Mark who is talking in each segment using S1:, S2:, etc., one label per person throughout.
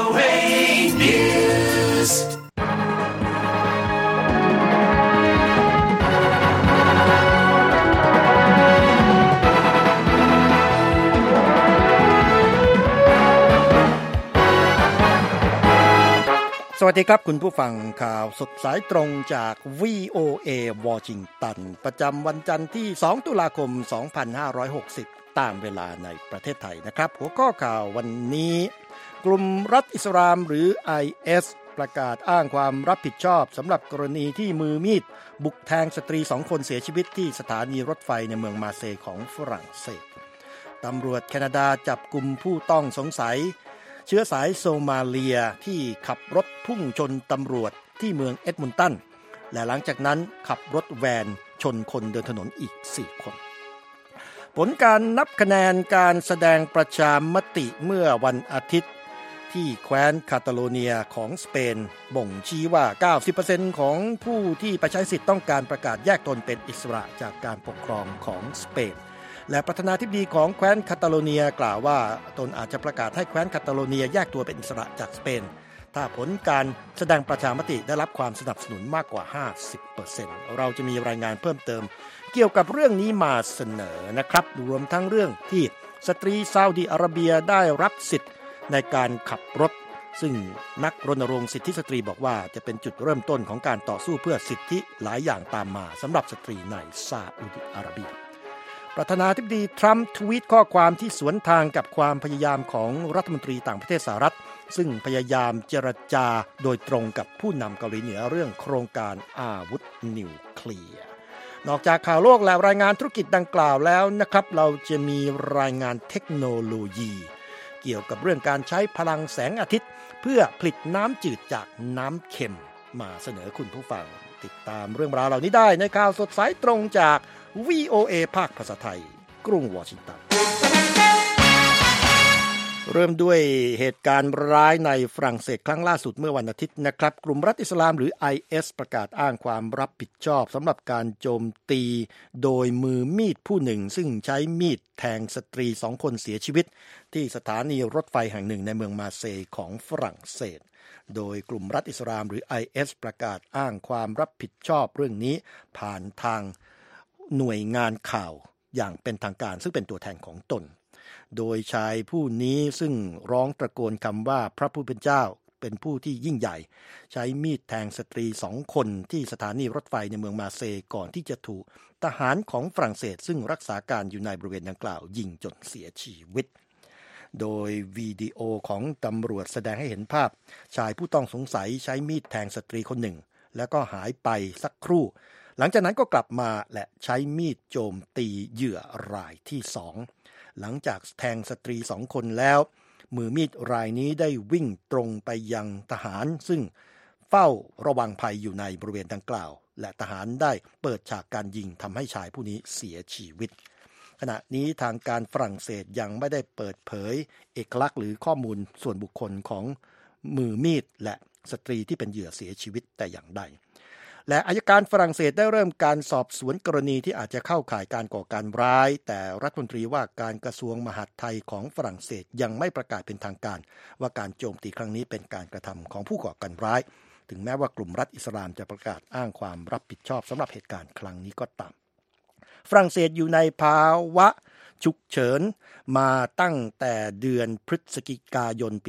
S1: VOA News
S2: สวัสดีครับคุณผู้ฟังข่าวสดสายตรงจาก VOA วอชิงตันประจำวันจันทร์ที่2ตุลาคม2560ตามเวลาในประเทศไทยนะครับหัวข้อข่าววันนี้กลุ่มรัฐอิสลามหรือ IS ประกาศอ้างความรับผิดชอบสำหรับกรณีที่มือมีดบุกแทงสตรี2คนเสียชีวิตที่สถานีรถไฟในเมืองมาเซย์ของฝรั่งเศสตำรวจแคนาดาจับกุมผู้ต้องสงสัยเชื้อสายโซมาเลียที่ขับรถพุ่งชนตำรวจที่เมืองเอ็ดมุนตันและหลังจากนั้นขับรถแวนชนคนเดินถนนอีก4คนผลการนับคะแนนการแสดงประชามติเมื่อวันอาทิตย์ที่แคว้นคาตาโลเนียของสเปนบ่งชี้ว่า 90% ของผู้ที่ไปใช้สิทธิ์ต้องการประกาศแยกตนเป็นอิสระจากการปกครองของสเปนและประธานาธิบดีของแคว้นคาตาโลเนียกล่าวว่าตนอาจจะประกาศให้แคว้นคาตาโลเนียแยกตัวเป็นอิสระจากสเปนถ้าผลการแสดงประชามติได้รับความสนับสนุนมากกว่า 50% เราจะมีรายงานเพิ่มเติมเกี่ยวกับเรื่องนี้มาเสนอนะครับรวมทั้งเรื่องที่สตรีซาอุดิอาระเบียได้รับสิทธิ์ในการขับรถซึ่งนักรณรงค์สิทธิสตรีบอกว่าจะเป็นจุดเริ่มต้นของการต่อสู้เพื่อสิทธิหลายอย่างตามมาสำหรับสตรีในซาอุดิอาระเบียประธานาธิบดีทรัมป์ทวีตข้อความที่สวนทางกับความพยายามของรัฐมนตรีต่างประเทศสหรัฐซึ่งพยายามเจรจาโดยตรงกับผู้นำเกาหลีเหนือเรื่องโครงการอาวุธนิวเคลียร์นอกจากข่าวโลกและรายงานธุรกิจดังกล่าวแล้วนะครับเราจะมีรายงานเทคโนโลยีเกี่ยวกับเรื่องการใช้พลังแสงอาทิตย์เพื่อผลิตน้ำจืดจากน้ำเค็มมาเสนอคุณผู้ฟังติดตามเรื่องราวเหล่านี้ได้ในข่าวสดสายตรงจาก VOA ภาคภาษาไทยกรุงวอชิงตันเริ่มด้วยเหตุการณ์ร้ายในฝรั่งเศสครั้งล่าสุดเมื่อวันอาทิตย์นะครับกลุ่มรัฐอิสลามหรือ IS ประกาศอ้างความรับผิดชอบสำหรับการโจมตีโดยมือมีดผู้หนึ่งซึ่งใช้มีดแทงสตรี2คนเสียชีวิตที่สถานีรถไฟแห่งหนึ่งในเมืองมาเซย์ของฝรั่งเศสโดยกลุ่มรัฐอิสลามหรือ IS ประกาศอ้างความรับผิดชอบเรื่องนี้ผ่านทางหน่วยงานข่าวอย่างเป็นทางการซึ่งเป็นตัวแทนของตนโดยชายผู้นี้ซึ่งร้องตะโกนคำว่าพระผู้เป็นเจ้าเป็นผู้ที่ยิ่งใหญ่ใช้มีดแทงสตรี2คนที่สถานีรถไฟในเมืองมาเซย์ก่อนที่จะถูกทหารของฝรั่งเศสซึ่งรักษาการอยู่ในบริเวณดังกล่าวยิงจนเสียชีวิตโดยวิดีโอของตำรวจแสดงให้เห็นภาพชายผู้ต้องสงสัยใช้มีดแทงสตรีคนหนึ่งแล้วก็หายไปสักครู่หลังจากนั้นก็กลับมาและใช้มีดโจมตีเหยื่อรายที่2หลังจากแทงสตรี2คนแล้วมือมีดรายนี้ได้วิ่งตรงไปยังทหารซึ่งเฝ้าระวังภัยอยู่ในบริเวณดังกล่าวและทหารได้เปิดฉากการยิงทำให้ชายผู้นี้เสียชีวิตขณะนี้ทางการฝรั่งเศสยังไม่ได้เปิดเผยเอกลักษณ์หรือข้อมูลส่วนบุคคลของมือมีดและสตรีที่เป็นเหยื่อเสียชีวิตแต่อย่างใดและอัยการฝรั่งเศสได้เริ่มการสอบสวนกรณีที่อาจจะเข้าข่ายการก่อการร้ายแต่รัฐมนตรีว่าการกระทรวงมหาดไทยของฝรั่งเศสยังไม่ประกาศเป็นทางการว่าการโจมตีครั้งนี้เป็นการกระทำของผู้ก่อการร้ายถึงแม้ว่ากลุ่มรัฐอิสลามจะประกาศอ้างความรับผิดชอบสำหรับเหตุการณ์ครั้งนี้ก็ตามฝรั่งเศสอยู่ในภาวะฉุกเฉินมาตั้งแต่เดือนพฤศจิกายนปี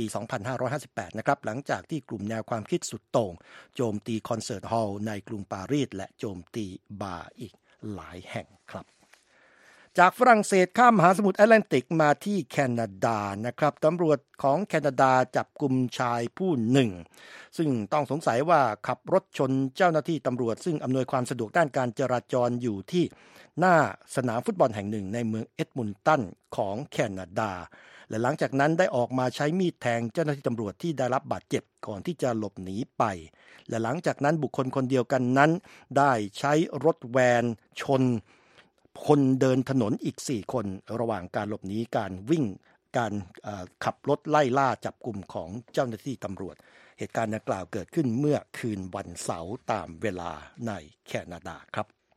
S2: 2558 นะครับหลังจากที่กลุ่มแนวความคิดสุดโต่งโจมตีคอนเสิร์ตฮอลล์ในกรุงปารีสและโจมตีบาร์อีกหลายแห่งครับจากฝรั่งเศสข้ามมหาสมุทรแอตแลนติกมาที่แคนาดานะครับตำรวจของแคนาดาจับกุมชายผู้หนึ่งซึ่งต้องสงสัยว่าขับรถชนเจ้าหน้าที่ตำรวจซึ่งอำนวยความสะดวกด้านการจราจรอยู่ที่หน้าสนามฟุตบอลแห่งหนึ่งในเมืองเอ็ดมุนตันของแคนาดาและหลังจากนั้นได้ออกมาใช้มีดแทงเจ้าหน้าที่ตำรวจที่ได้รับบาดเจ็บก่อนที่จะหลบหนีไปและหลังจากนั้นบุคคลคนเดียวกันนั้นได้ใช้รถแวนชนคนเดินถนนอีก4คนระหว่างการหลบหนีการวิ่งการขับรถไล่ล่าจับกุมของเจ้าหน้าที่ตำรวจเหตุการณ์ดังกล่าวเกิดขึ้นเมื่อคืนวันเสาร์ตามเวลาในแคนาดาครับ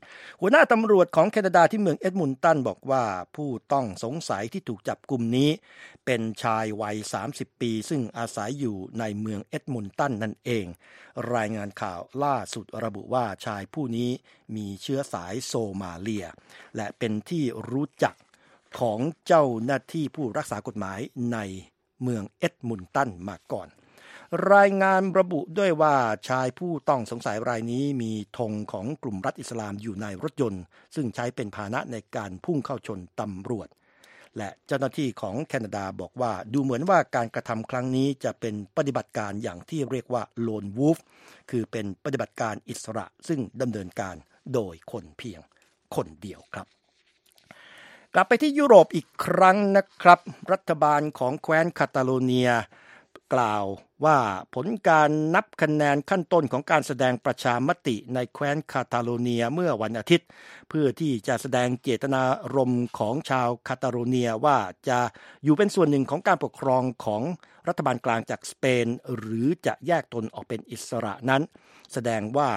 S2: หัวหน้าตำรวจของแคนาดาที่เมืองเอ็ดมุนตันบอกว่าผู้ต้องสงสัยที่ถูกจับกุมนี้เป็นชายวัย30 ปีซึ่งอาศัยอยู่ในเมืองเอ็ดมุนตันนั่นเองรายงานข่าวล่าสุดระบุว่าชายผู้นี้มีเชื้อสายโซมาเลียและเป็นที่รู้จักของเจ้าหน้าที่ผู้รักษากฎหมายในเมืองเอ็ดมุนตันมาก่อนรายงานระบุด้วยว่าชายผู้ต้องสงสัยรายนี้มีธงของกลุ่มรัฐอิสลามอยู่ในรถยนต์ซึ่งใช้เป็นพาหนะในการพุ่งเข้าชนตำรวจและเจ้าหน้าที่ของแคนาดาบอกว่าดูเหมือนว่าการกระทำครั้งนี้จะเป็นปฏิบัติการอย่างที่เรียกว่า Lone Wolf คือเป็นปฏิบัติการอิสระซึ่งดำเนินการโดยคนเพียงคนเดียวครับกลับไปที่ยุโรปอีกครั้งนะครับรัฐบาลของแคว้นคาตาโลเนียกล่าวว่าผลการนับคะแนนขั้นต้นของการแสดงประชามติในแคว้นคาตาโลเนียเมื่อวันอาทิตย์เพื่อที่จะแสดงเจตนารมณ์ของชาวคาตาโลเนียว่าจะอยู่เป็นส่วนหนึ่งของการปกครองของรัฐบาลกลางจากสเปนหรือจะแยกตนออกเป็นอิสระนั้นแสดงว่า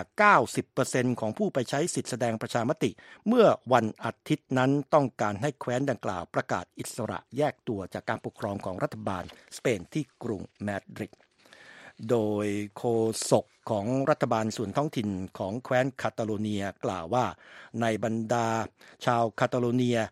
S2: 90% ของผู้ไปใช้สิทธิแสดงประชามติเมื่อวันอาทิตย์นั้นต้องการให้แคว้นดังกล่าวประกาศอิสระแยกตัวจากการปกครองของรัฐบาลสเปนที่กรุงมาดริดโดยโฆษกของรัฐบาลส่วนท้องถิ่นของแคว้นคาตาโลเนียกล่าวว่าในบรรดาชาวคาตาโลเนีย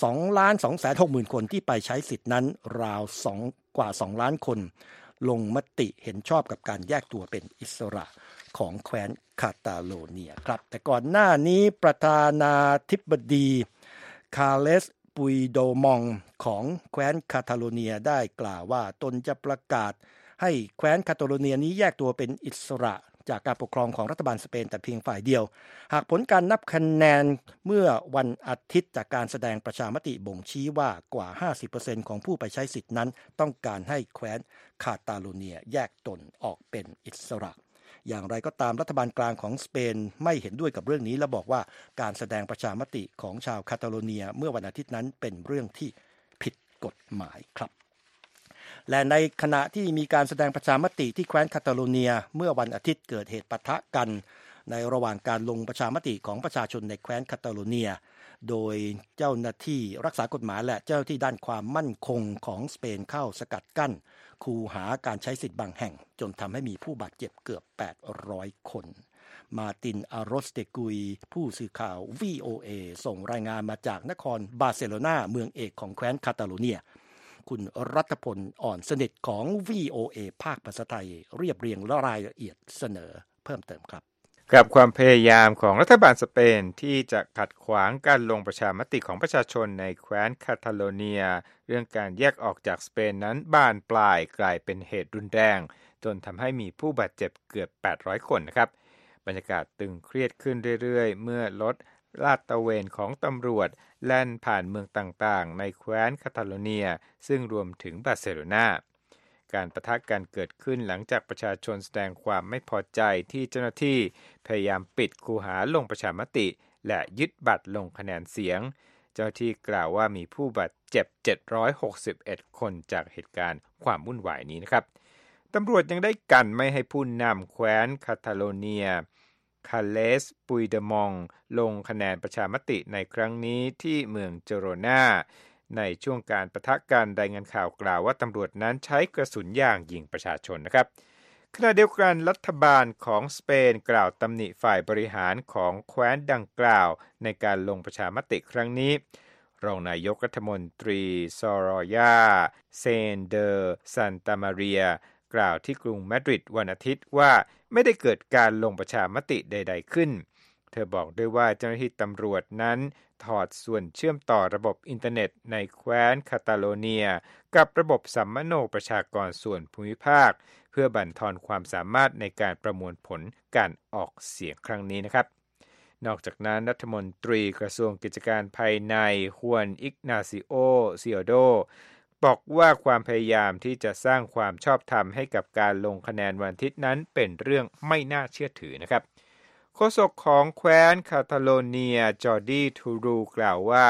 S2: 2,260,000 คนที่ไปใช้สิทธินั้นราวกว่า 2 ล้านคนลงมติเห็นชอบกับการแยกตัวเป็นอิสระของแคว้นคาตาโลเนียครับแต่ก่อนหน้านี้ประธานาธิบดีคาเลสปุยโดมองของแคว้นคาตาโลเนียได้กล่าวว่าตนจะประกาศให้แคว้นคาตาโลเนียนี้แยกตัวเป็นอิสระจากการปกครองของรัฐบาลสเปนแต่เพียงฝ่ายเดียวหากผลการนับคะแนนเมื่อวันอาทิตย์จากการแสดงประชามติบ่งชี้ว่ากว่า 50% ของผู้ไปใช้สิทธินั้นต้องการให้แคว้นคาตาโลเนียแยกตนออกเป็นอิสระอย่างไรก็ตามรัฐบาลกลางของสเปนไม่เห็นด้วยกับเรื่องนี้และบอกว่าการแสดงประชามติของชาวคาตาโลเนียเมื่อวันอาทิตย์นั้นเป็นเรื่องที่ผิดกฎหมายครับและในขณะที่มีการแสดงประชามติที่แคว้นคาตาโลเนียเมื่อวันอาทิตย์เกิดเหตุปะทะกันในระหว่างการลงประชามติของประชาชนในแคว้นคาตาโลเนียโดยเจ้าหน้าที่รักษากฎหมายและเจ้าหน้าที่ด้านความมั่นคงของสเปนเข้าสกัดกั้นคูหาการใช้สิทธิ์บางแห่งจนทำให้มีผู้บาดเจ็บเกือบ800คนมาตินอารอสเตกุยผู้สื่อข่าว VOA ส่งรายงานมาจากนครบาร์เซโลนาเมืองเอกของแคว้นคาตาโลเนียคุณรัตพลอ่อนสนิทของ VOA ภาคภาษาไทยเรียบเรียงรายละเอียดเสนอเพิ่มเติมครับ
S3: กับความพยายามของรัฐบาลสเปนที่จะขัดขวางการลงประชามติของประชาชนในแคว้นคาตาโลเนียเรื่องการแยกออกจากสเปนนั้นบานปลายกลายเป็นเหตุรุนแรงจนทำให้มีผู้บาดเจ็บเกือบ800คนนะครับบรรยากาศตึงเครียดขึ้นเรื่อยๆเมื่อรถลาดตระเวนของตำรวจแล่นผ่านเมืองต่างๆในแคว้นคาตาโลเนียซึ่งรวมถึงบาร์เซโลนาการปะทะกันเกิดขึ้นหลังจากประชาชนแสดงความไม่พอใจที่เจ้าหน้าที่พยายามปิดคูหาลงประชามติและยึดบัตรลงคะแนนเสียงเจ้าหน้าที่กล่าวว่ามีผู้บาดเจ็บ761คนจากเหตุการณ์ความวุ่นวายนี้นะครับตำรวจยังได้กันไม่ให้ผู้นำแคว้นคาตาโลเนียคาเลสปุยเดมองลงคะแนนประชามติในครั้งนี้ที่เมืองเจโรนาในช่วงการปะทะกันรายงานข่าวกล่าวว่าตำรวจนั้นใช้กระสุนยางยิงประชาชนนะครับขณะเดียวกันรัฐบาลของสเปนกล่าวตำหนิฝ่ายบริหารของแคว้นดังกล่าวในการลงประชามติครั้งนี้รองนายกรัฐมนตรีซอรอยาเซนเดอร์ซันตามาเรียกล่าวที่กรุงมาดริดวันอาทิตย์ว่าไม่ได้เกิดการลงประชามติใดๆขึ้นเธอบอกด้วยว่าเจ้าหน้าที่ตำรวจนั้นถอดส่วนเชื่อมต่อระบบอินเทอร์เน็ตในแคว้นคาตาโลเนียกับระบบสัมมโนประชากรส่วนภูมิภาคเพื่อบั่นทอนความสามารถในการประมวลผลการออกเสียงครั้งนี้นะครับนอกจากนั้นรัฐมนตรีกระทรวงกิจการภายในฮวนอิกนาซิโอซิโอโดบอกว่าความพยายามที่จะสร้างความชอบธรรมให้กับการลงคะแนนวันอาทิตย์นั้นเป็นเรื่องไม่น่าเชื่อถือนะครับโฆษกของแคว้นคาตาโลเนียจอร์ดีทูรูกล่าวว่า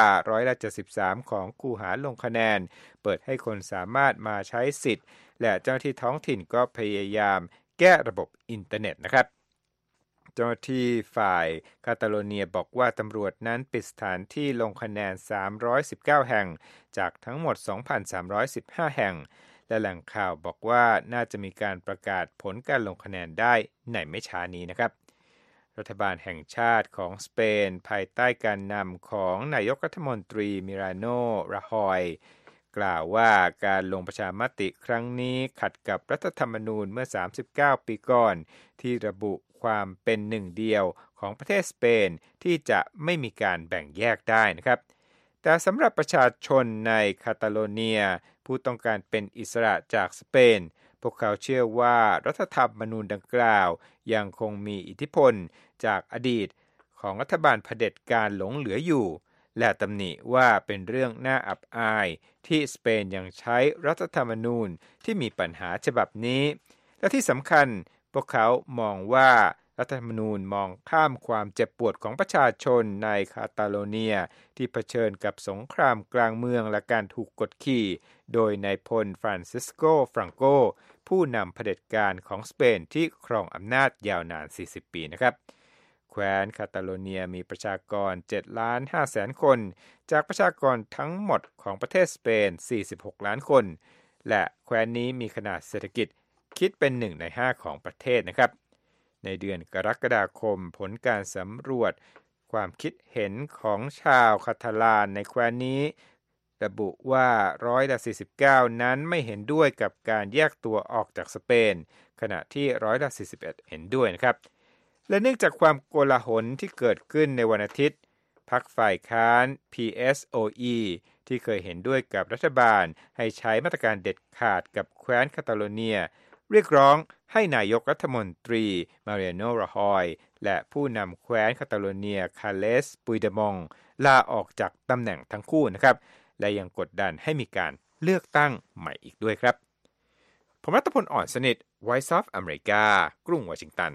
S3: 73%ของคูหาลงคะแนนเปิดให้คนสามารถมาใช้สิทธิ์และเจ้าหน้าที่ท้องถิ่นก็พยายามแก้ระบบอินเทอร์เน็ตนะครับเจ้าหน้าที่ฝ่ายคาตาโลเนียบอกว่าตำรวจนั้นปิดสถานที่ลงคะแนน319แห่งจากทั้งหมด 2,315 แห่งและแหล่งข่าวบอกว่าน่าจะมีการประกาศผลการลงคะแนนได้ในไม่ช้านี้นะครับรัฐบาลแห่งชาติของสเปนภายใต้การนำของนายกรัฐมนตรีมิราโน ราฮอยกล่าวว่าการลงประชามติครั้งนี้ขัดกับรัฐธรรมนูญเมื่อ39ปีก่อนที่ระบุความเป็นหนึ่งเดียวของประเทศสเปนที่จะไม่มีการแบ่งแยกได้นะครับแต่สำหรับประชาชนในคาตาโลเนียผู้ต้องการเป็นอิสระจากสเปนพวกเขาเชื่อว่ารัฐธรรมนูญดังกล่าวยังคงมีอิทธิพลจากอดีตของรัฐบาลเผด็จการหลงเหลืออยู่และตำหนิว่าเป็นเรื่องน่าอับอายที่สเปนยังใช้รัฐธรรมนูญที่มีปัญหาฉบับนี้และที่สำคัญพวกเขามองว่ารัฐธรรมนูญมองข้ามความเจ็บปวดของประชาชนในคาตาโลเนียที่เผชิญกับสงครามกลางเมืองและการถูกกดขี่โดยนายพลฟรานซิสโก ฟรังโกผู้นำเผด็จการของสเปนที่ครองอำนาจยาวนาน40ปีนะครับแคว้นคาตาโลเนียมีประชากร 7,500,000 คนจากประชากรทั้งหมดของประเทศสเปน46ล้านคนและแคว้นนี้มีขนาดเศรษฐกิจคิดเป็น1ใน5ของประเทศนะครับในเดือนกรกฎาคมผลการสำรวจความคิดเห็นของชาวคาตาลานในแคว้นนี้ระบุว่า49%นั้นไม่เห็นด้วยกับการแยกตัวออกจากสเปนขณะที่41%เห็นด้วยนะครับและเนื่องจากความโกลาหลที่เกิดขึ้นในวันอาทิตย์พรรคฝ่ายค้าน PSOE ที่เคยเห็นด้วยกับรัฐบาลให้ใช้มาตรการเด็ดขาดกับแคว้นคาตาโลเนียเรียกร้องให้นายกรัฐมนตรีมาริโน ราฮอยและผู้นำแคว้นคาตาโลเนียคาเลส ปุยเดมองลาออกจากตำแหน่งทั้งคู่นะครับและยังกดดันให้มีการเลือกตั้งใหม่อีกด้วยครับผมรัตพล อ่อนสนิท Voice of America กรุงวอชิงตัน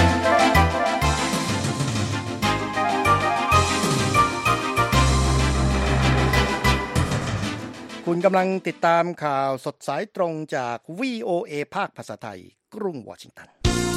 S2: คุณกำลังติดตามข่าวสดสายตรงจาก VOA ภาคภาษาไทยกรุงวอชิงตัน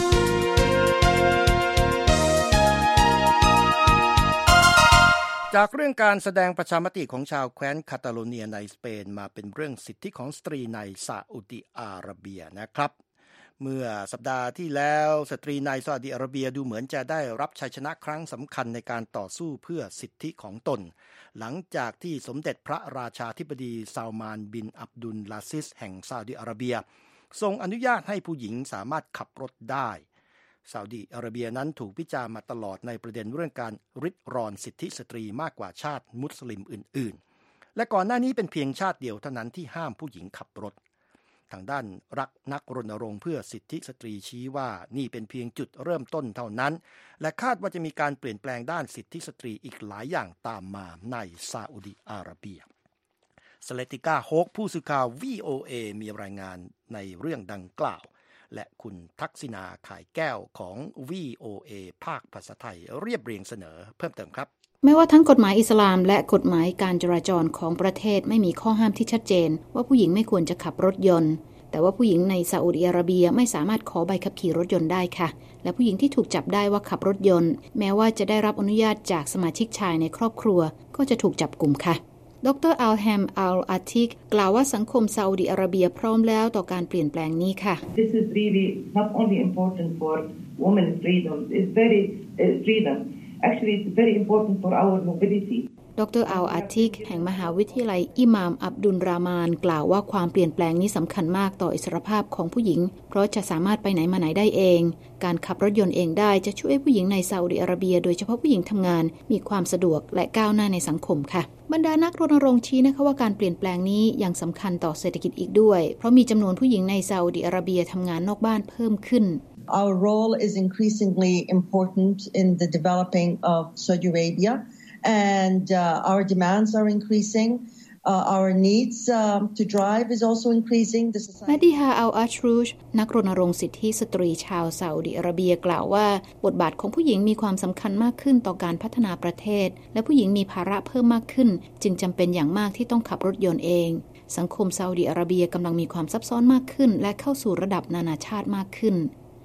S2: จากเรื่องการแสดงประชามติของชาวแคว้นคาตาโลเนียในสเปนมาเป็นเรื่องสิทธิของสตรีในซาอุดิอาระเบียนะครับเมื่อสัปดาห์ที่แล้วสตรีในซาอุดิอาระเบียดูเหมือนจะได้รับชัยชนะครั้งสำคัญในการต่อสู้เพื่อสิทธิของตนหลังจากที่สมเด็จพระราชาธิบดีซาลมานบินอับดุลลาซิสแห่งซาอุดิอาระเบียทรงอนุญาตให้ผู้หญิงสามารถขับรถได้ซาอุดิอาระเบียนั้นถูกวิจารณ์มาตลอดในประเด็นเรื่องการริดรอนสิทธิสตรีมากกว่าชาติมุสลิมอื่นๆและก่อนหน้านี้เป็นเพียงชาติเดียวเท่านั้นที่ห้ามผู้หญิงขับรถทางด้านนักรณรงค์เพื่อสิทธิสตรีชี้ว่านี่เป็นเพียงจุดเริ่มต้นเท่านั้นและคาดว่าจะมีการเปลี่ยนแปลงด้านสิทธิสตรีอีกหลายอย่างตามมาในซาอุดิอาระเบียสเลติก้าโฮกผู้สื่อข่าว VOA มีรายงานในเรื่องดังกล่าวและคุณทักษิณาข่ายแก้วของ VOA ภาคภาษาไทยเรียบเรียงเสนอเพิ่มเติมครับ
S4: ไม่ว่าทั้งกฎหมายอิสลามและกฎหมายการจราจรของประเทศไม่มีข้อห้ามที่ชัดเจนว่าผู้หญิงไม่ควรจะขับรถยนต์แต่ว่าผู้หญิงในซาอุดิอาระเบียไม่สามารถขอใบขับขี่รถยนต์ได้ค่ะและผู้หญิงที่ถูกจับได้ว่าขับรถยนต์แม้ว่าจะได้รับอนุญาตจากสมาชิกชายในครอบครัวก็จะถูกจับกุมค่ะดร. อัลแฮม อัล อาติกกล่าวว่าสังคมซาอุดิอาระเบียพร้อมแล้วต่อการเปลี่ยนแปลงนี้ค่ะ
S5: This is really not only important for women's freedom, it's very freedom. Actually, it's very important for our mobility.
S4: ดร. อัล อาติกแห่งมหาวิทยาลัยอิหม่ามอับดุลรามานกล่าวว่าความเปลี่ยนแปลงนี้สำคัญมากต่ออิสรภาพของผู้หญิงเพราะจะสามารถไปไหนมาไหนได้เองการขับรถยนต์เองได้จะช่วยผู้หญิงในซาอุดิอาระเบียโดยเฉพาะผู้หญิงทำงานมีความสะดวกและก้าวหน้าในสังคมค่ะบรรดานักรณรงค์ชี้นะคะว่าการเปลี่ยนแปลงนี้ยังสำคัญต่อเศรษฐกิจอีกด้วยเพราะมีจำนวนผู้หญิงในซาอุดิอาระเบียทำงานนอกบ้านเพิ่มขึ้น
S5: Our role is increasingly important in the developing of Saudi Arabia.And our demands are increasing. Our needs to drive is also increasing.
S4: มาดิฮา อัล อัชรูชนักรณรงค์สิทธิสตรีชาวซาอุดิอาระเบียกล่าวว่าบทบาทของผู้หญิงมีความสำคัญมากขึ้นต่อการพัฒนาประเทศและผู้หญิงมีภาระเพิ่มมากขึ้นจึงจำเป็นอย่างมากที่ต้องขับรถยนต์เองสังคมซาอุดิอาระเบียกำลังมีความซับซ้อนมากขึ้นและเข้าสู่ระดับนานาชาติมากขึ้น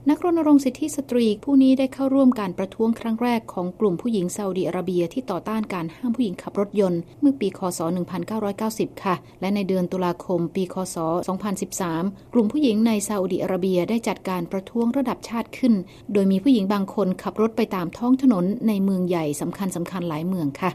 S4: นักรณรงค์สิทธิสตรีผู้นี้ได้เข้าร่วมการประท้วงครั้งแรกของกลุ่มผู้หญิงซาอุดิอาระเบียที่ต่อต้านการห้ามผู้หญิงขับรถยนต์เมื่อปีค.ศ. 1990 ค่ะและในเดือนตุลาคมปีค.ศ. 2013 กลุ่มผู้หญิงในซาอุดิอาระเบียได้จัดการประท้วงระดับชาติขึ้นโดยมีผู้หญิงบางคนขับรถไปตามท้องถนนในเมืองใหญ่สำคัญหลายเมืองค่ะ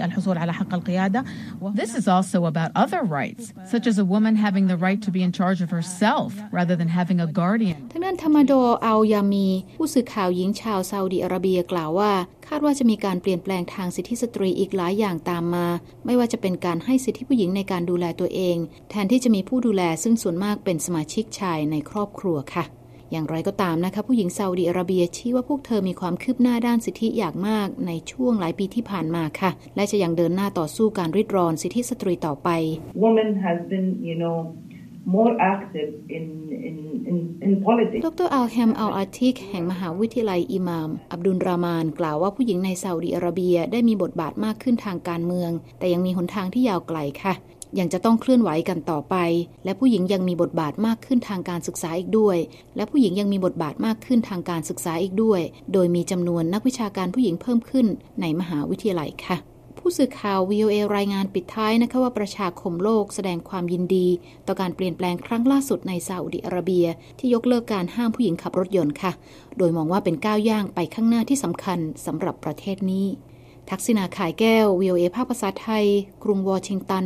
S6: This is also about other rights, such as a woman having the right to be in charge of herself rather than having a guardian.
S4: ทางด้านธรรมโดอัลยามีผู้สื่อข่าวหญิงชาวซาอุดิอาระเบียกล่าวว่าคาดว่าจะมีการเปลี่ยนแปลงทางสิทธิสตรีอีกหลายอย่างตามมาไม่ว่าจะเป็นการให้สิทธิผู้หญิงในการดูแลตัวเองแทนที่จะมีผู้ดูแลซึ่งส่วนมากเป็นสมาชิกชายในครอบครัวค่ะอย่างไรก็ตามนะคะผู้หญิงซาอุดิอาระเบียชี้ว่าพวกเธอมีความคืบหน้าด้านสิทธิอย่างมากในช่วงหลายปีที่ผ่านมาค่ะและจะยังเดินหน้าต่อสู้การริดรอนสิทธิสตรีต่อไป
S7: Women has been, more active in politics.
S4: ดร. อัลแฮม อัลอาติกแห่งมหาวิทยาลัยอิหม่ามอับดุลรามานกล่าวว่าผู้หญิงในซาอุดิอาระเบียได้มีบทบาทมากขึ้นทางการเมืองแต่ยังมีหนทางที่ยาวไกลค่ะยังจะต้องเคลื่อนไหวกันต่อไปและผู้หญิงยังมีบทบาทมากขึ้นทางการศึกษาอีกด้วยและผู้หญิงยังมีบทบาทมากขึ้นทางการศึกษาอีกด้วยโดยมีจำนวนนักวิชาการผู้หญิงเพิ่มขึ้นในมหาวิทยาลัยค่ะผู้สื่อข่าว VOA รายงานปิดท้ายนะคะว่าประชาคมโลกแสดงความยินดีต่อการเปลี่ยนแปลงครั้งล่าสุดในซาอุดิอาระเบียที่ยกเลิกการห้ามผู้หญิงขับรถยนต์ค่ะโดยมองว่าเป็นก้าวย่างไปข้างหน้าที่สำคัญสำหรับประเทศนี้ทักษิณาข่ายแก้ว VOA ภาคภาษาไทยกรุงวอชิงตัน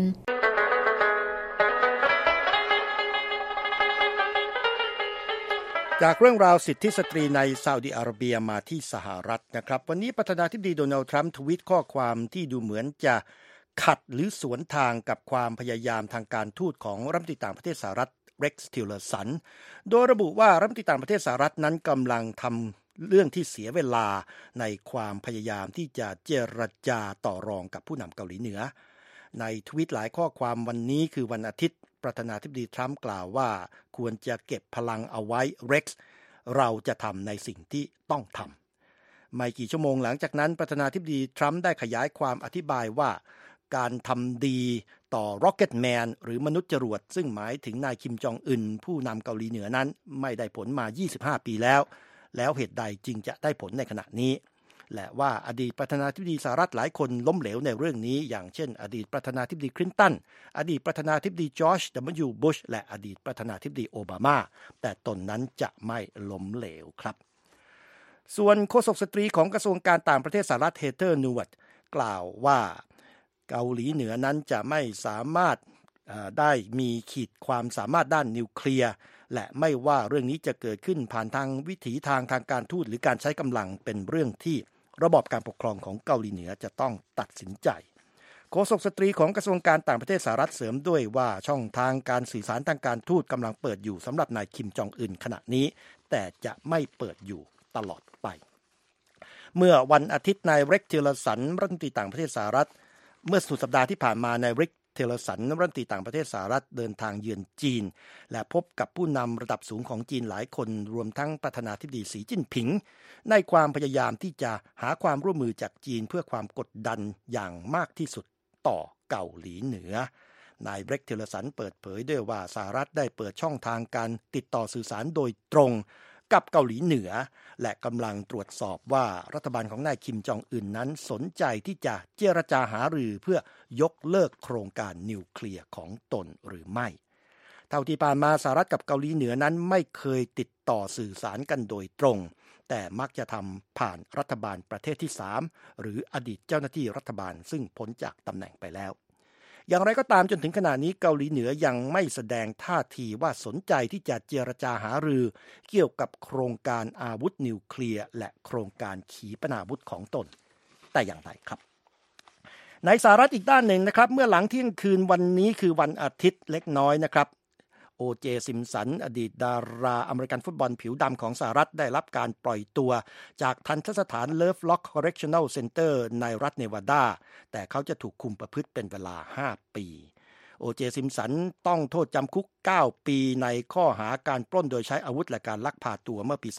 S2: จากเรื่องราวสิทธิสตรีในซาอุดิอาระเบียมาที่สหรัฐนะครับวันนี้ประธานาธิบดีโดนัลด์ทรัมป์ทวีตข้อความที่ดูเหมือนจะขัดหรือสวนทางกับความพยายามทางการทูตของรัฐมนตรีต่างประเทศสหรัฐเร็กซ์ทิลเลอร์สันโดยระบุว่ารัฐมนตรีต่างประเทศสหรัฐนั้นกำลังทำเรื่องที่เสียเวลาในความพยายามที่จะเจรจาต่อรองกับผู้นำเกาหลีเหนือในทวีตหลายข้อความวันนี้คือวันอาทิตย์ประธานาธิบดีทรัมป์กล่าวว่าควรจะเก็บพลังเอาไว้เร็กซ์เราจะทำในสิ่งที่ต้องทำไม่กี่ชั่วโมงหลังจากนั้นประธานาธิบดีทรัมป์ได้ขยายความอธิบายว่าการทำดีต่อ Rocket Man หรือมนุษย์จรวดซึ่งหมายถึงนายคิมจองอึนผู้นำเกาหลีเหนือนั้นไม่ได้ผลมา25ปีแล้วเหตุใดจึงจะได้ผลในขณะนี้และว่าอดีตประธานาธิบดีสหรัฐหลายคนล้มเหลวในเรื่องนี้อย่างเช่นอดีตประธานาธิบดีคลินตันอดีตประธานาธิบดีจอร์จ W. บุชและอดีตประธานาธิบดีโอบามาแต่ตนนั้นจะไม่ล้มเหลวครับส่วนโฆษกสตรีของกระทรวงการต่างประเทศสหรัฐเฮเธอร์นูวัตกล่าวว่าเกาหลีเหนือนั้นจะไม่สามารถได้มีขีดความสามารถด้านนิวเคลียร์และไม่ว่าเรื่องนี้จะเกิดขึ้นผ่านทางวิถีทางการทูตหรือการใช้กำลังเป็นเรื่องที่ระบอบการปกครองของเกาหลีเหนือจะต้องตัดสินใจโฆษกสตรีของกระทรวงการต่างประเทศสหรัฐเสริมด้วยว่าช่องทางการสื่อสารทางการทูตกำลังเปิดอยู่สำหรับนายคิมจองอึนขณะนี้แต่จะไม่เปิดอยู่ตลอดไปเมื่อวันอาทิตย์นายเร็กซ์ทิลเลอร์สันรัฐมนตรีต่างประเทศสหรัฐเมื่อสุดสัปดาห์ที่ผ่านมานายเร็กซ์ทิลเลอร์สันรัฐมนตรีต่างประเทศสหรัฐเดินทางเยือนจีนและพบกับผู้นำระดับสูงของจีนหลายคนรวมทั้งประธานาธิบดีสีจิ้นผิงในความพยายามที่จะหาความร่วมมือจากจีนเพื่อความกดดันอย่างมากที่สุดต่อเกาหลีเหนือนายเร็กซ์ทิลเลอร์สันเปิดเผยด้วยว่าสหรัฐได้เปิดช่องทางการติดต่อสื่อสารโดยตรงกับเกาหลีเหนือและกำลังตรวจสอบว่ารัฐบาลของนายคิมจองอึนนั้นสนใจที่จะเจรจาหารือเพื่อยกเลิกโครงการนิวเคลียร์ของตนหรือไม่เท่าที่ผ่านมาสหรัฐกับเกาหลีเหนือนั้นไม่เคยติดต่อสื่อสารกันโดยตรงแต่มักจะทำผ่านรัฐบาลประเทศที่3หรืออดีตเจ้าหน้าที่รัฐบาลซึ่งพ้นจากตำแหน่งไปแล้วอย่างไรก็ตามจนถึงขณะนี้เกาหลีเหนือยังไม่แสดงท่าทีว่าสนใจที่จะเจรจาหารือเกี่ยวกับโครงการอาวุธนิวเคลียร์และโครงการขีปนาวุธของตนแต่อย่างไรครับในสหรัฐอีกด้านหนึ่งนะครับเมื่อหลังเที่ยงคืนวันนี้คือวันอาทิตย์เล็กน้อยนะครับโอเจซิมสันอดีตดาราอเมริกันฟุตบอลผิวดำของสหรัฐได้รับการปล่อยตัวจากทันตสถาน Lovelock Correctional Center ในรัฐเนวาดาแต่เขาจะถูกคุมประพฤติเป็นเวลา5ปีโอเจซิมสันต้องโทษจำคุก9ปีในข้อหาการปล้นโดยใช้อาวุธและการลักพาตัวเมื่อปี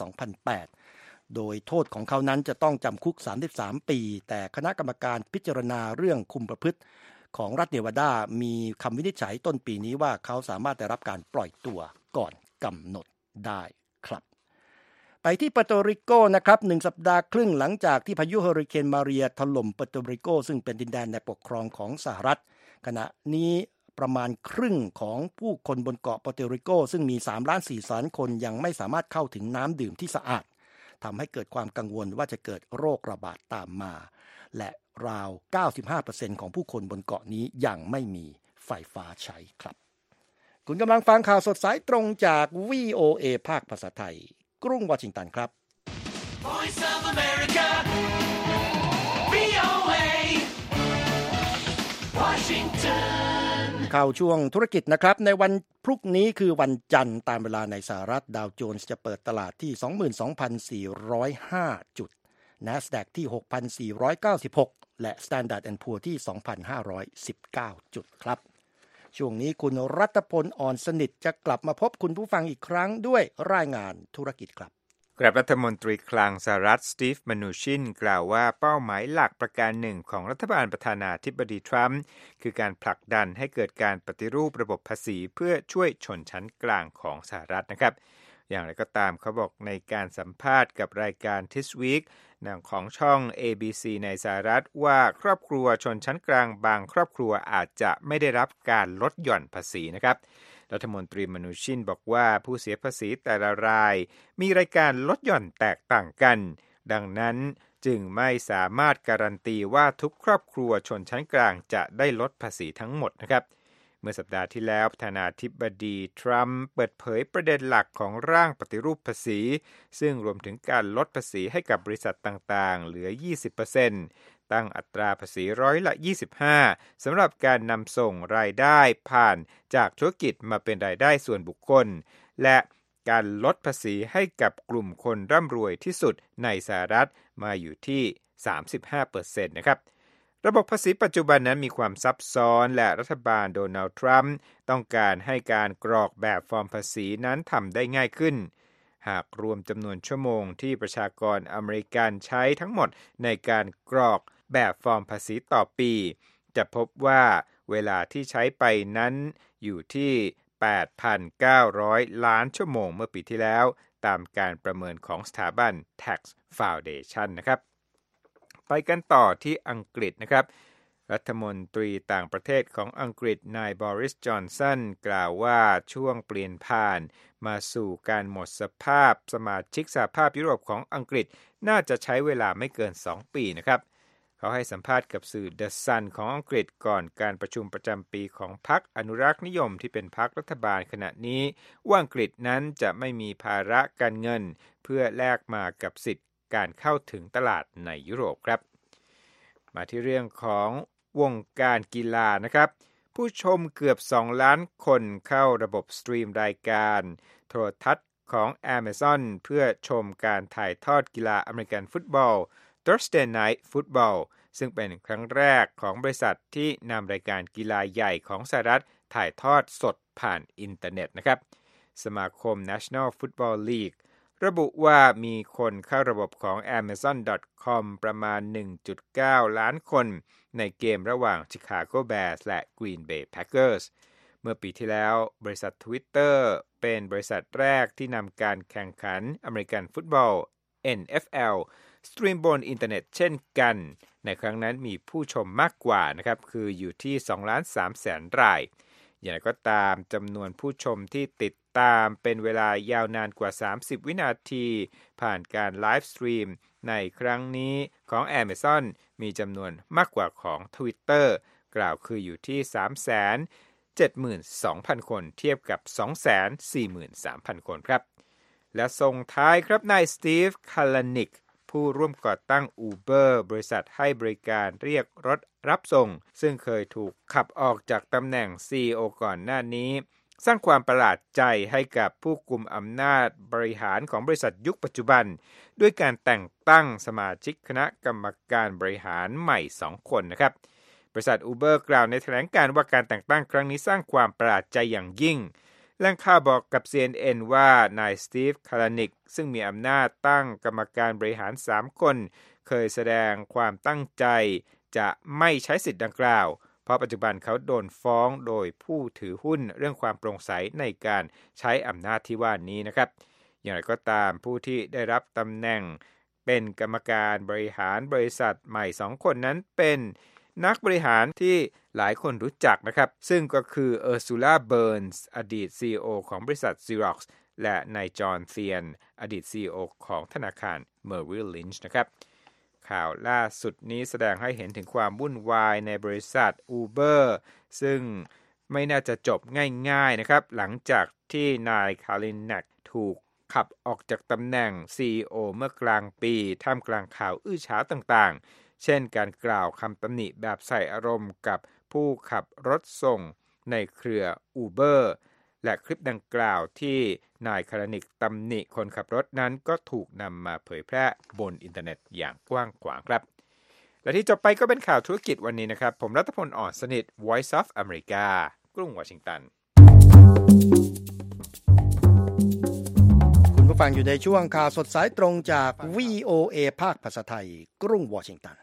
S2: 2008โดยโทษของเขานั้นจะต้องจำคุก33ปีแต่คณะกรรมการพิจารณาเรื่องคุมประพฤติของรัฐเนวาดามีคำวินิจฉัยต้นปีนี้ว่าเขาสามารถได้รับการปล่อยตัวก่อนกำหนดได้ครับไปที่เปอร์โตริโกนะครับ1สัปดาห์ครึ่งหลังจากที่พายุเฮอริเคนมาเรียถล่มเปอร์โตริโกซึ่งเป็นดินแดนในปกครองของสหรัฐขณะนี้ประมาณครึ่งของผู้คนบนเกาะเปอร์โตริโกซึ่งมี 3.4 ล้านคนยังไม่สามารถเข้าถึงน้ำดื่มที่สะอาดทำให้เกิดความกังวลว่าจะเกิดโรคระบาดตามมาและราว 95% ของผู้คนบนเกาะนี้ยังไม่มีไฟฟ้าใช้ครับคุณกำลังฟังข่าวสดสายตรงจาก VOA ภาคภาษาไทยกรุงวอชิงตันครับ
S1: Voice of America, VOA, Washington.
S2: ข่าวช่วงธุรกิจนะครับในวันพรุ่งนี้คือวันจันทร์ตามเวลาในสหรัฐดาวโจนส์จะเปิดตลาดที่ 22,405 จุด NASDAQ ที่ 6,496 และ Standard & Poor's ที่ 2,519 จุดครับช่วงนี้คุณรัตพลอ่อนสนิทจะกลับมาพบคุณผู้ฟังอีกครั้งด้วยรายงานธุรกิจครับ
S3: กลับรัฐมนตรีคลังสหรัฐสตีฟ มนูชินกล่าวว่าเป้าหมายหลักประการหนึ่งของรัฐบาลประธานาธิบดีทรัมป์คือการผลักดันให้เกิดการปฏิรูประบบภาษีเพื่อช่วยชนชั้นกลางของสหรัฐนะครับอย่างไรก็ตามเขาบอกในการสัมภาษณ์กับรายการ This Week หนังของช่อง ABC ในสหรัฐว่าครอบครัวชนชั้นกลางบางครอบครัวอาจจะไม่ได้รับการลดหย่อนภาษีนะครับรัฐมนตรีมนูชินบอกว่าผู้เสียภาษีแต่ละรายมีรายการลดหย่อนแตกต่างกันดังนั้นจึงไม่สามารถการันตีว่าทุกครอบครัวชนชั้นกลางจะได้ลดภาษีทั้งหมดนะครับเมื่อสัปดาห์ที่แล้วประธานาธิบดีทรัมป์เปิดเผยประเด็นหลักของร่างปฏิรูปภาษีซึ่งรวมถึงการลดภาษีให้กับบริษัทต่างๆเหลือ 20%ตั้งอัตราภาษีร้อยละ 25% สำหรับการนำส่งรายได้ผ่านจากธุรกิจมาเป็นรายได้ส่วนบุคคลและการลดภาษีให้กับกลุ่มคนร่ำรวยที่สุดในสหรัฐมาอยู่ที่ 35% นะครับระบบภาษีปัจจุบันนั้นมีความซับซ้อนและรัฐบาลโดนัลด์ทรัมป์ต้องการให้การกรอกแบบฟอร์มภาษีนั้นทำได้ง่ายขึ้นหากรวมจำนวนชั่วโมงที่ประชากรอเมริกันใช้ทั้งหมดในการกรอกแบบฟอร์มภาษีต่อปีจะพบว่าเวลาที่ใช้ไปนั้นอยู่ที่ 8,900 ล้านชั่วโมงเมื่อปีที่แล้วตามการประเมินของสถาบัน Tax Foundation นะครับไปกันต่อที่อังกฤษนะครับรัฐมนตรีต่างประเทศของอังกฤษนายบอริส จอนสันกล่าวว่าช่วงเปลี่ยนผ่านมาสู่การหมดสภาพสมาชิกสหภาพยุโรปของอังกฤษน่าจะใช้เวลาไม่เกิน2 ปีนะครับเขาให้สัมภาษณ์กับสื่อ The Sun ของอังกฤษก่อนการประชุมประจำปีของพรรคอนุรักษ์นิยมที่เป็นพรรครัฐบาลขณะนี้ว่าอังกฤษนั้นจะไม่มีภาระการเงินเพื่อแลกมากับสิทธิการเข้าถึงตลาดในยุโรปครับมาที่เรื่องของวงการกีฬานะครับผู้ชมเกือบ2 ล้านคนเข้าระบบสตรีมรายการโทรทัศน์ของ Amazon เพื่อชมการถ่ายทอดกีฬาอเมริกันฟุตบอล Thursday Night Football ซึ่งเป็นครั้งแรกของบริษัทที่นำรายการกีฬาใหญ่ของสหรัฐถ่ายทอดสดผ่านอินเทอร์เน็ตนะครับสมาคม National Football League ระบุว่ามีคนเข้าระบบของ Amazon.com ประมาณ 1.9 ล้านคนในเกมระหว่าง Chicago Bears และ Green Bay Packers เมื่อปีที่แล้วบริษัท Twitter เป็นบริษัทแรกที่นำการแข่งขันอเมริกันฟุตบอล NFL สตรีมบนอินเทอร์เน็ตเช่นกันในครั้งนั้นมีผู้ชมมากกว่านะครับคืออยู่ที่ 2,300,000 รายอย่างไรก็ตามจำนวนผู้ชมที่ติดตามเป็นเวลายาวนานกว่า30 วินาทีผ่านการไลฟ์สตรีมในครั้งนี้ของ Amazon มีจำนวนมากกว่าของ Twitter กล่าวคืออยู่ที่ 372,000 คนเทียบกับ 243,000 คนครับและส่งท้ายครับนายสตีฟ คาลานิกผู้ร่วมก่อตั้ง Uber บริษัทให้บริการเรียกรถรับส่งซึ่งเคยถูกขับออกจากตำแหน่ง CEO ก่อนหน้านี้สร้างความประหลาดใจให้กับผู้กุมอำนาจบริหารของบริษัทยุคปัจจุบันด้วยการแต่งตั้งสมาชิกคณะกรรมการบริหารใหม่2 คนนะครับบริษัท Uber กล่าวในแถลงการณ์ว่าการแต่งตั้งครั้งนี้สร้างความประหลาดใจอย่างยิ่งแหล่งข่าวบอกกับ CNN ว่านายสตีฟ คาลานิกซึ่งมีอำนาจตั้งกรรมการบริหาร3 คนเคยแสดงความตั้งใจจะไม่ใช้สิทธิ์ดังกล่าวเพราะปัจจุบันเขาโดนฟ้องโดยผู้ถือหุ้นเรื่องความโปร่งใสในการใช้อำนาจที่ว่านี้นะครับอย่างไรก็ตามผู้ที่ได้รับตำแหน่งเป็นกรรมการบริหารบริษัทใหม่2คนนั้นเป็นนักบริหารที่หลายคนรู้จักนะครับซึ่งก็คือเออร์ซูล่าเบิร์นส์อดีต CEO ของบริษัท Xerox และนายจอห์นเซียนอดีต CEO ของธนาคาร Merrill Lynch นะครับข่าวล่าสุดนี้แสดงให้เห็นถึงความวุ่นวายในบริษัท Uber ซึ่งไม่น่าจะจบง่ายๆนะครับหลังจากที่นายคารินแนกถูกขับออกจากตำแหน่ง CEO เมื่อกลางปีท่ามกลางข่าวอื้อฉาวต่างๆเช่นการกล่าวคำตำหนิแบบใส่อารมณ์กับผู้ขับรถส่งในเครือ Uber และคลิปดังกล่าวที่นายคารินิกตำหนิคนขับรถนั้นก็ถูกนำมาเผยแพร่บนอินเทอร์เน็ตอย่างกว้างขวางครับและที่จบไปก็เป็นข่าวธุรกิจวันนี้นะครับผมรัตพล อ่อนสนิท Voice of America กรุงวอชิงตัน
S2: คุณผู้ฟังอยู่ในช่วงข่าวสดสายตรงจาก VOA ภาคภาษาไทยกรุงวอชิงตัน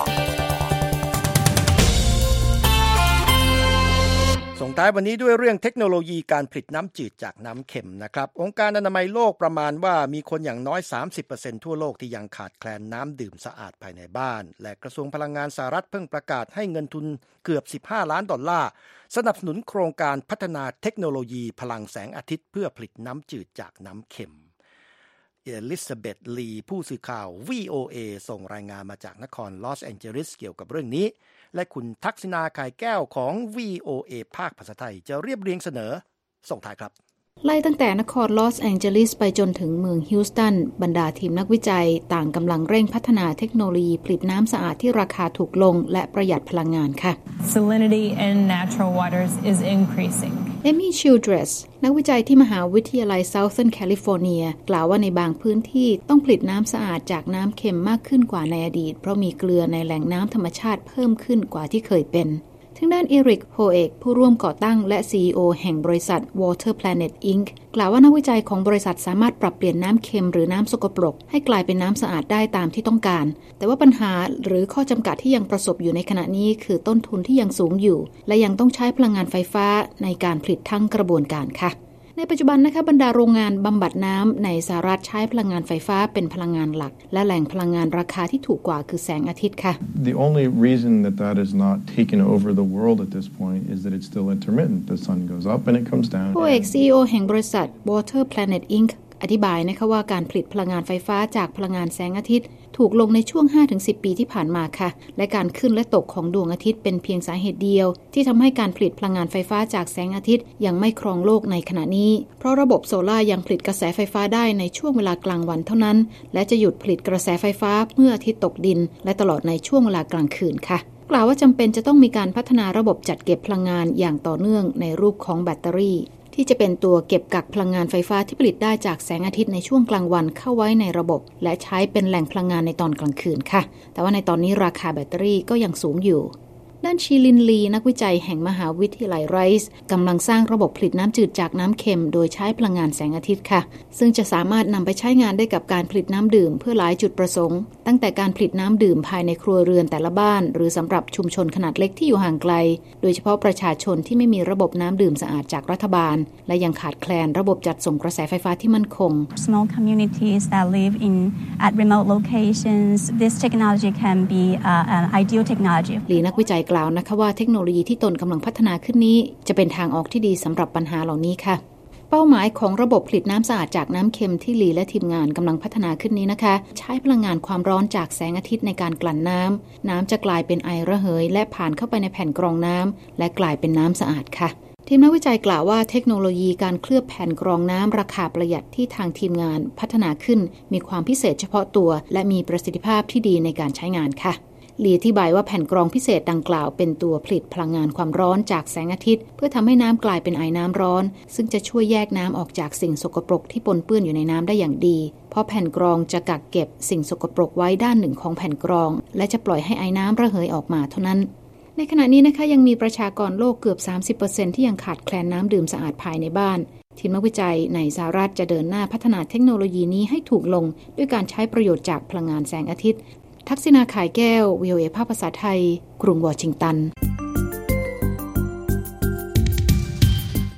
S2: ส่งท้ายวันนี้ด้วยเรื่องเทคโนโลยีการผลิตน้ำจืดจากน้ำเค็มนะครับองค์การอนามัยโลกประมาณว่ามีคนอย่างน้อย 30% ทั่วโลกที่ยังขาดแคลนน้ำดื่มสะอาดภายในบ้านและกระทรวงพลังงานสหรัฐเพิ่งประกาศให้เงินทุนเกือบ15 ล้านดอลลาร์สนับสนุนโครงการพัฒนาเทคโนโลยีพลังแสงอาทิตย์เพื่อผลิตน้ำจืดจากน้ำเค็มเอลิซาเบธลีผู้สื่อข่าว VOA ส่งรายงานมาจากนครลอสแองเจลิสเกี่ยวกับเรื่องนี้และคุณทักษิณาไข่แก้วของ VOA ภาคภาษาไทยจะเรียบเรียงเสนอส่งท้ายครับ
S4: ไล่ตั้งแต่นครลอสแองเจลิสไปจนถึงเมืองฮิวสตันบรรดาทีมนักวิจัยต่างกำลังเร่งพัฒนาเทคโนโลยีผลิตน้ำสะอาดที่ราคาถูกลงและประหยัดพลังงานค่ะ
S8: Salinity in natural waters is increasing.
S4: เอมี่ชิลเดรสนักวิจัยที่มหาวิทยาลัย Southern California กล่าวว่าในบางพื้นที่ต้องผลิตน้ำสะอาดจากน้ำเค็มมากขึ้นกว่าในอดีตเพราะมีเกลือในแหล่งน้ำธรรมชาติเพิ่มขึ้นกว่าที่เคยเป็นทางด้านเอริกโฮเอกผู้ร่วมก่อตั้งและ CEO แห่งบริษัท Water Planet Inc. กล่าวว่านักวิจัยของบริษัทสามารถปรับเปลี่ยนน้ำเค็มหรือน้ำสกปรกให้กลายเป็นน้ำสะอาดได้ตามที่ต้องการแต่ว่าปัญหาหรือข้อจำกัดที่ยังประสบอยู่ในขณะนี้คือต้นทุนที่ยังสูงอยู่และยังต้องใช้พลังงานไฟฟ้าในการผลิตทั้งกระบวนการค่ะในปัจจุบันนะคะบรรดาโรงงานบำบัดน้ำในสหรัฐใช้พลังงานไฟฟ้าเป็นพลังงานหลักและแหล่งพลังงานราคาที่ถูกกว่าคือแสงอาทิตย์ค่ะ
S9: The only reason that is not taken over the world at this point is that it's still intermittent. The sun goes up and it comes down.
S4: ผู้เอก CEO แห่งบริษัท Water Planet Inc. อธิบายนะคะว่าการผลิตพลังงานไฟฟ้าจากพลังงานแสงอาทิตย์ถูกลงในช่วง 5-10 ปีที่ผ่านมาค่ะและการขึ้นและตกของดวงอาทิตย์เป็นเพียงสาเหตุเดียวที่ทำให้การผลิตพลังงานไฟฟ้าจากแสงอาทิตย์ยังไม่ครองโลกในขณะนี้เพราะระบบโซล่ายังผลิตกระแสไฟฟ้าได้ในช่วงเวลากลางวันเท่านั้นและจะหยุดผลิตกระแสไฟฟ้าเมื่ออาทิตย์ตกดินและตลอดในช่วงเวลากลางคืนค่ะกล่าวว่าจำเป็นจะต้องมีการพัฒนาระบบจัดเก็บพลังงานอย่างต่อเนื่องในรูปของแบตเตอรี่ที่จะเป็นตัวเก็บกักพลังงานไฟฟ้าที่ผลิตได้จากแสงอาทิตย์ในช่วงกลางวันเข้าไว้ในระบบและใช้เป็นแหล่งพลังงานในตอนกลางคืนค่ะแต่ว่าในตอนนี้ราคาแบตเตอรี่ก็ยังสูงอยู่ด้านชีลินลีนักวิจัยแห่งมหาวิทยาลัยไรส์กำลังสร้างระบบผลิตน้ำจืดจากน้ำเค็มโดยใช้พลังงานแสงอาทิตย์ค่ะซึ่งจะสามารถนำไปใช้งานได้กับการผลิตน้ำดื่มเพื่อหลายจุดประสงค์ตั้งแต่การผลิตน้ำดื่มภายในครัวเรือนแต่ละบ้านหรือสำหรับชุมชนขนาดเล็กที่อยู่ห่างไกลโดยเฉพาะประชาชนที่ไม่มีระบบน้ำดื่มสะอาดจากรัฐบาลและยังขาดแคลนระบบจัดส่งกระแสไฟฟ้าที่มั่นคง
S10: Small communities that live at remote locations this technology can be an ideal technology
S4: ลีนักวิจัยกล่าวนะคะว่าเทคโนโลยีที่ตนกำลังพัฒนาขึ้นนี้จะเป็นทางออกที่ดีสำหรับปัญหาเหล่านี้ค่ะเป้าหมายของระบบผลิตน้ำสะอาดจากน้ำเค็มที่ลีและทีมงานกำลังพัฒนาขึ้นนี้นะคะใช้พลังงานความร้อนจากแสงอาทิตย์ในการกลั่นน้ำจะกลายเป็นไอระเหยและผ่านเข้าไปในแผ่นกรองน้ำและกลายเป็นน้ำสะอาดค่ะทีมนักวิจัยกล่าวว่าเทคโนโลยีการเคลือบแผ่นกรองน้ำราคาประหยัดที่ทางทีมงานพัฒนาขึ้นมีความพิเศษเฉพาะตัวและมีประสิทธิภาพที่ดีในการใช้งานค่ะลีอธิบายว่าแผ่นกรองพิเศษดังกล่าวเป็นตัวผลิตพลังงานความร้อนจากแสงอาทิตย์เพื่อทำให้น้ำกลายเป็นไอน้ำร้อนซึ่งจะช่วยแยกน้ำออกจากสิ่งสกปรกที่ปนเปื้อนอยู่ในน้ำได้อย่างดีเพราะแผ่นกรองจะกักเก็บสิ่งสกปรกไว้ด้านหนึ่งของแผ่นกรองและจะปล่อยให้ไอน้ำระเหยออกมาเท่านั้นในขณะนี้นะคะยังมีประชากรโลกเกือบ 30% ที่ยังขาดแคลนน้ำดื่มสะอาดภายในบ้านทีมนักวิจัยในสหรัฐจะเดินหน้าพัฒนาเทคโนโลยีนี้ให้ถูกลงด้วยการใช้ประโยชน์จากพลังงานแสงอาทิตย์ทักษิณาข่ายแก้ว VOA ภาคภาษาไทยกรุงวอชิงตัน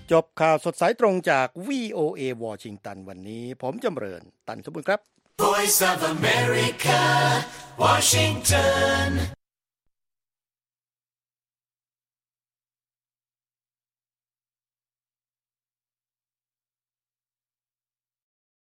S2: จบข่าวสดสายตรงจาก VOA วอชิงตันวันนี้ผมจำเริญตันสมบูรณ์ครับ
S1: Voice of America Washington